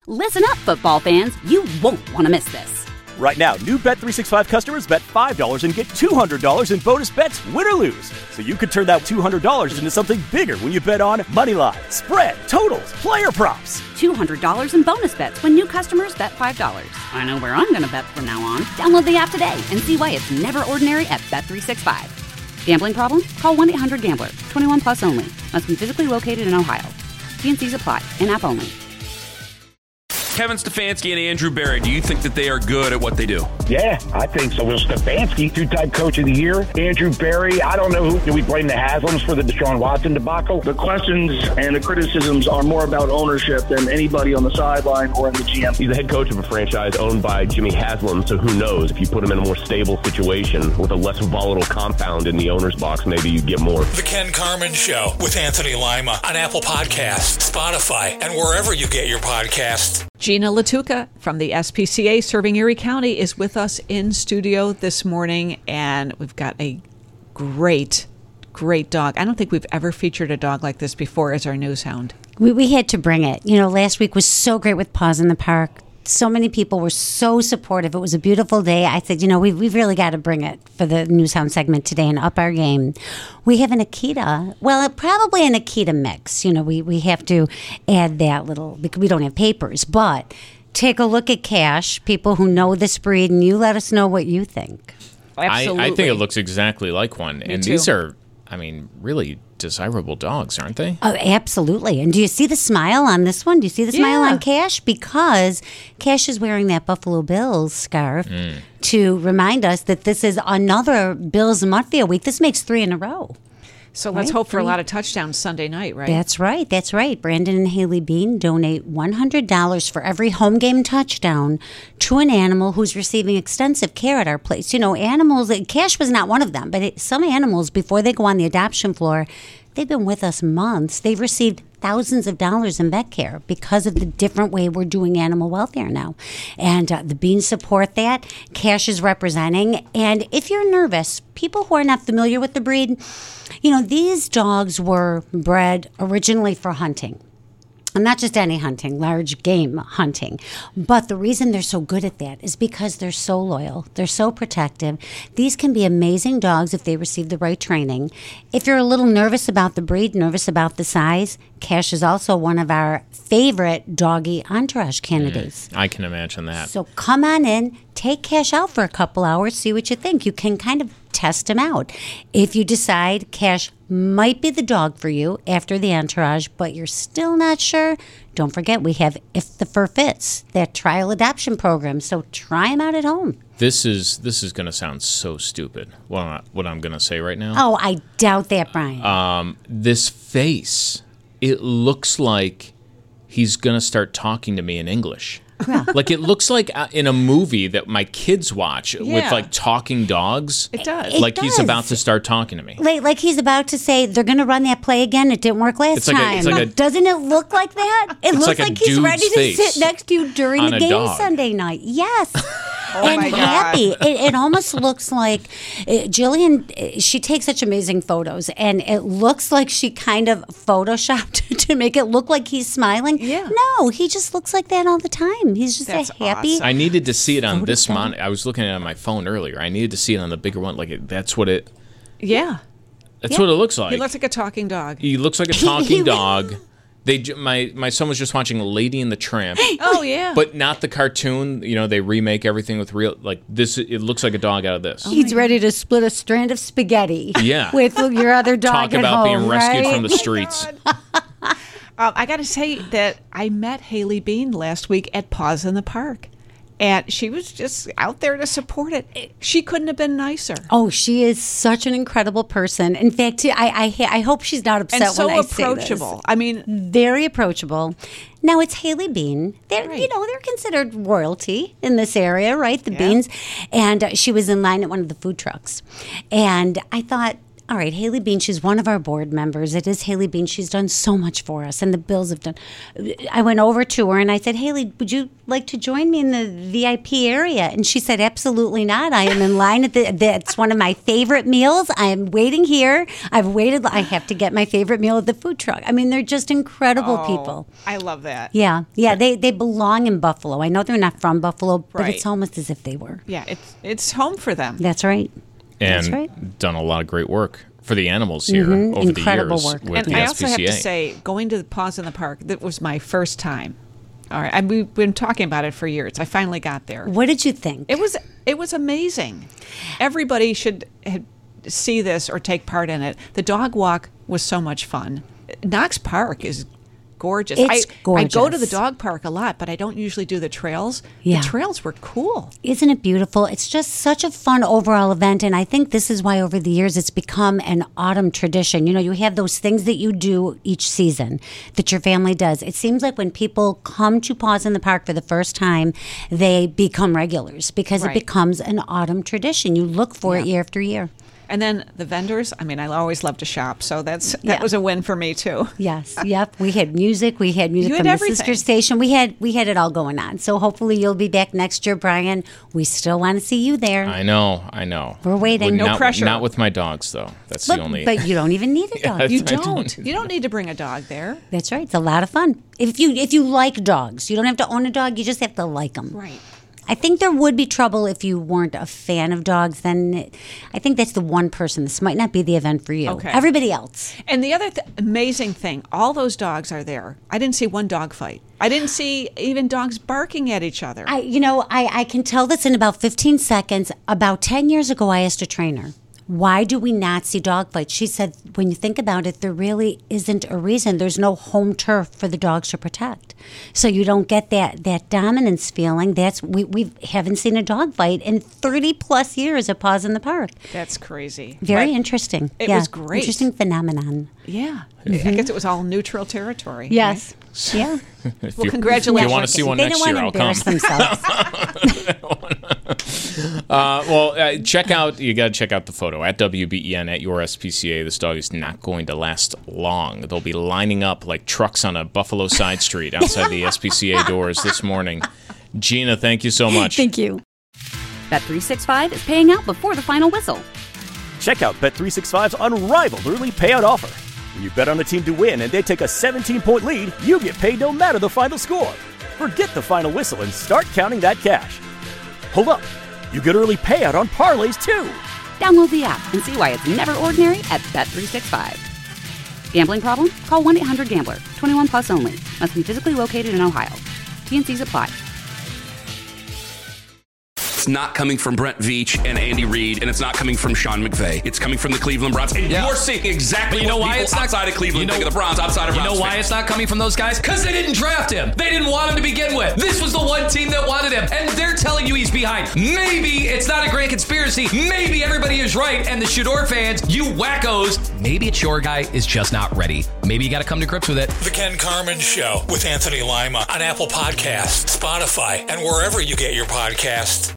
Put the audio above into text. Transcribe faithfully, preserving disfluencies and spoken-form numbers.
Listen up, football fans. You won't want to miss this. Right now, new Bet three sixty-five customers bet five dollars and get two hundred dollars in bonus bets, win or lose. So you could turn that two hundred dollars into something bigger when you bet on money line, spread, totals, player props. two hundred dollars in bonus bets when new customers bet five dollars. I know where I'm going to bet from now on. Download the app today and see why it's never ordinary at Bet three sixty-five. Gambling problem? Call one eight hundred gambler. twenty-one plus only. Must be physically located in Ohio. T and C's apply. In-app only. Kevin Stefanski and Andrew Berry, do you think that they are good at what they do? Yeah, I think so. Well, Stefanski, two-time coach of the year. Andrew Berry, I don't know who. Do we blame the Haslams for the Deshaun Watson debacle? The questions and the criticisms are more about ownership than anybody on the sideline or in the G M. He's the head coach of a franchise owned by Jimmy Haslam, so who knows? If you put him in a more stable situation with a less volatile compound in the owner's box, maybe you get more. The Ken Carman Show with Anthony Lima on Apple Podcasts, Spotify, and wherever you get your podcasts. Gina Latuca from the S P C A serving Erie County is with us in studio this morning, and we've got a great, great dog. I don't think we've ever featured a dog like this before as our news hound. We, we had to bring it. You know, last week was so great with Paws in the Park. So many people were so supportive. It was a beautiful day. I said, you know, we've, we've really got to bring it for the News Hound segment today and up our game. We have an Akita. Well, probably an Akita mix. You know, we, we have to add that little, because we don't have papers. But take a look at Cash, people who know this breed, and you let us know what you think. Absolutely. I, I think it looks exactly like one. Me and too. These are, I mean, really desirable dogs, aren't they? Oh, absolutely. And do you see the smile on this one? Do you see the smile Yeah. on Cash? Because Cash is wearing that Buffalo Bills scarf Mm. to remind us that this is another Bills Mafia week. This makes three in a row. So let's Right, hope for a three. lot of touchdowns Sunday night, right? That's right. That's right. Brandon and Haley Bean donate one hundred dollars for every home game touchdown to an animal who's receiving extensive care at our place. You know, animals, Cash was not one of them, but it, some animals, before they go on the adoption floor, they've been with us months. They've received thousands of dollars in vet care because of the different way we're doing animal welfare now. And uh, the Beans support that. Cash is representing. And if you're nervous, people who are not familiar with the breed, you know, these dogs were bred originally for hunting. And not just any hunting, large game hunting. But the reason they're so good at that is because they're so loyal. They're so protective. These can be amazing dogs if they receive the right training. If you're a little nervous about the breed, nervous about the size, Cash is also one of our favorite doggy entourage candidates. Mm, I can imagine that. So come on in, take Cash out for a couple hours, see what you think. You can kind of test him out. If you decide Cash might be the dog for you after the entourage, but you're still not sure, don't forget we have If the Fur Fits, that trial adoption program. So try him out at home. This is this is going to sound so stupid, what I'm, what I'm going to say right now. Oh, I doubt that, Brian. Um, this face, it looks like he's going to start talking to me in English. Like it looks like uh, in a movie that my kids watch with Yeah. like talking dogs. It does. It Like he's does. about to start talking to me. Like, like he's about to say they're going to run that play again. It didn't work last It's like a- time. it's like a- Doesn't it look like that? It looks like a like, he's dude's ready to face sit next to you during on the a game dog. Sunday night. Yes. Oh and my God. happy. It, it almost looks like uh, Jillian, uh, she takes such amazing photos, and it looks like she kind of photoshopped to make it look like he's smiling. Yeah. No, he just looks like that all the time. He's just That's a happy. awesome. I needed to see it on Photo this film. monitor. I was looking at it on my phone earlier. I needed to see it on the bigger one. Like it, that's what it. Yeah. That's what it looks like. He looks like a talking dog. He looks like a He- talking he- dog. They j- my my son was just watching Lady and the Tramp, Oh, yeah. but not the cartoon. You know, they remake everything with real like this. It looks like a dog out of this. He's ready to split a strand of spaghetti. Yeah. With your other dog Talk at about home, being rescued right? from the streets. Um, I got to say that I met Haley Bean last week at Paws in the Park. And she was just out there to support it. She couldn't have been nicer. Oh, she is such an incredible person. In fact, I I, I hope she's not upset And so when I approachable. say I mean, this. Very approachable. Now it's Haley Bean. They're Right. you know they're considered royalty in this area, right? The Yeah. Beans, and uh, she was in line at one of the food trucks, and I thought. all right, Haley Bean, she's one of our board members. It is Haley Bean. She's done so much for us, and the Bills have done. I went over to her and I said, Haley, would you like to join me in the V I P area? And she said, absolutely not. I am in line at the, that's one of my favorite meals. I am waiting here. I've waited. I have to get my favorite meal at the food truck. I mean, they're just incredible oh, people. I love that. Yeah, yeah, they they belong in Buffalo. I know they're not from Buffalo, but Right. it's almost as if they were. Yeah, it's it's home for them. That's right. And That's right. done a lot of great work for the animals here Mhm. over Incredible the years work. with And the I S also P have C A. to say, going to the Paws in the Park, that was my first time. All right, and we've been talking about it for years. I finally got there. What did you think? It was it was amazing. Everybody should ha- see this or take part in it. The dog walk was so much fun. Knox Park is gorgeous. It's I, I go to the gorgeous. dog park a lot, but I don't usually do the trails. Yeah. The trails were cool. Isn't it beautiful? It's just such a fun overall event. And I think this is why over the years it's become an autumn tradition. You know, you have those things that you do each season that your family does. It seems like when people come to Paws in the Park for the first time, they become regulars because Right. it becomes an autumn tradition. You look for it Yeah. year after year. And then the vendors, I mean, I always love to shop, so that's that Yeah. was a win for me too. Yes, yep. We had music. We had music You had from the everything. sister station. We had we had it all going on. So hopefully you'll be back next year, Brian. We still want to see you there. I know, I know. We're waiting. Would No not, pressure. Not with my dogs, though. That's but, the only. but you don't even need a dog. Yeah, You I don't. don't. You don't need to bring a dog there. That's right. It's a lot of fun. If you if you like dogs, you don't have to own a dog. You just have to like them. Right. I think there would be trouble if you weren't a fan of dogs. Then it, I think that's the one person. This might not be the event for you. Okay. Everybody else. And the other th- amazing thing, all those dogs are there. I didn't see one dog fight. I didn't see even dogs barking at each other. I, you know, I, I can tell this in about fifteen seconds. About ten years ago, I asked a trainer, why do we not see dog fights? She said, when you think about it, there really isn't a reason. There's no home turf for the dogs to protect. So you don't get that, that dominance feeling. That's we, we haven't seen a dog fight in thirty plus years at Paws in the Park. That's crazy. Very But interesting. It Yeah, was great. Interesting phenomenon. Yeah. I guess it was all neutral territory. Yes. Yeah. If Well, you- congratulations. If you want to see one they next don't year, want I'll to come. embarrass themselves. Uh, well, uh, check out, you got to check out the photo at W B E N at your S P C A. This dog is not going to last long. They'll be lining up like trucks on a Buffalo side street outside the S P C A doors this morning. Gina, thank you so much. Thank you. Bet three sixty-five is paying out before the final whistle. Check out Bet three sixty-five's unrivaled early payout offer. When you bet on a team to win and they take a seventeen-point lead, you get paid no matter the final score. Forget the final whistle and start counting that cash. Hold up. You get early payout on parlays, too. Download the app and see why it's never ordinary at Bet three sixty-five. Gambling problem? Call one eight hundred gambler. twenty-one plus only. Must be physically located in Ohio. T N Cs apply. It's not coming from Brent Veach and Andy Reid, and it's not coming from Sean McVay. It's coming from the Cleveland Browns. And Yeah. you're seeing exactly But you know what why people it's not- outside of Cleveland you know- think of the Browns, outside of You Browns know why fans. it's not coming from those guys? Because they didn't draft him. They didn't want him to begin with. This was the one team that wanted him, and they're telling you he's behind. Maybe it's not a grand conspiracy. Maybe everybody is right, and the Shador fans, you wackos, maybe it's your guy is just not ready. Maybe you got to come to grips with it. The Ken Carmen Show with Anthony Lima on Apple Podcasts, Spotify, and wherever you get your podcasts.